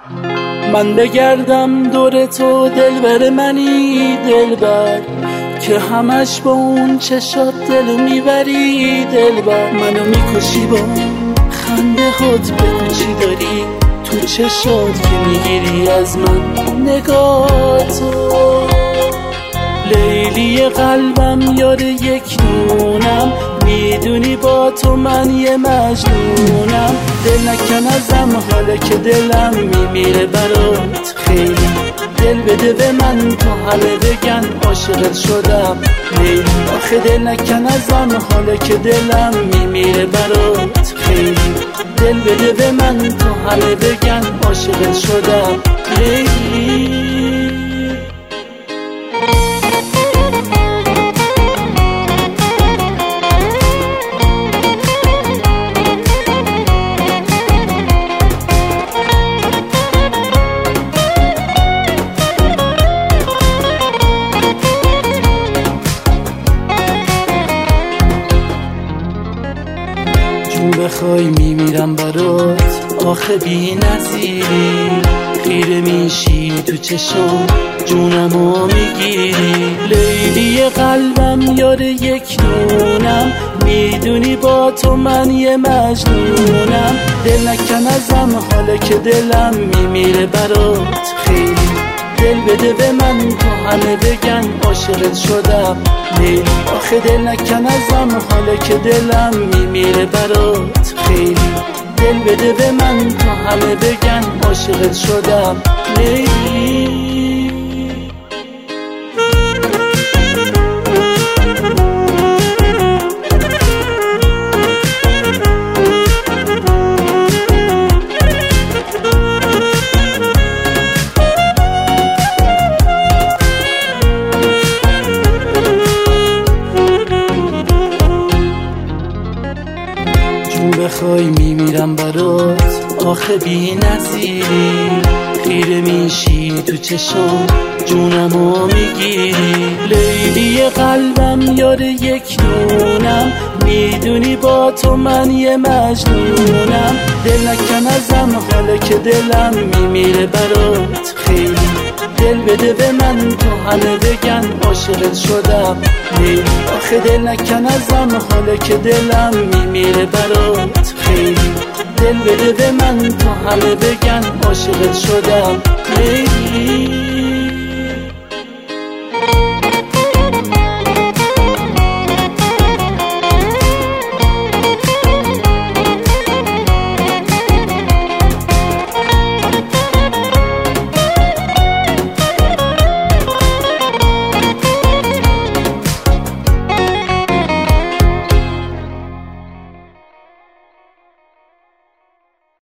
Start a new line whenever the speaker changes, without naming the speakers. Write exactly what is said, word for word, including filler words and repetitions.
من بگردم دور تو دلبر منی دلبر، که همش با اون چشات دلو میبری دلبر. منو میکشی با خنده هات، بگو چی داری تو چشات که میگیری از من نگاه تو. لیلی قلبم یار یک نونم، میدونی با تو من یه مجنونم. دل نکن ازم حالا که دلم میمیره برات خیلی. دل بده به من تا همه بگن عاشقت شدم لیلی. آخه دل نکن ازم حالا که دلم میمیره برات خیلی. دل بده به من تا همه بگن عاشقت شدم لیلی. بخوای میمیرم برات آخه بی نظیری. خیره میشی تو چشم جونمو میگیری. لیلی قلبم یار یک نونم، میدونی با تو من یه مجنونم. دل نکن ازم حالا که دلم میمیره برات خیلی. دل بده به من تا همه بگن عاشقت شدم لیلی. آخه دل نکن ازم حالا که دلم میمیره برات خیلی. دل بده به من تا همه بگن عاشقت شدم لیلی. بخوای میمیرم برات آخه بی نظیری. خیره میشی تو چشم جونمو میگیری. لیلی قلبم یار یک نونم، میدونی با تو من یه مجنونم. دل نکن ازم حالا که دلم میمیره برات خیلی. دل بده به من تا همه بگن عاشقت شدم لیلی. آخه دل نکن ازم حالا که دلم میمیره برات خیلی. دل بده به من تا همه بگن عاشقت شدم لیلی.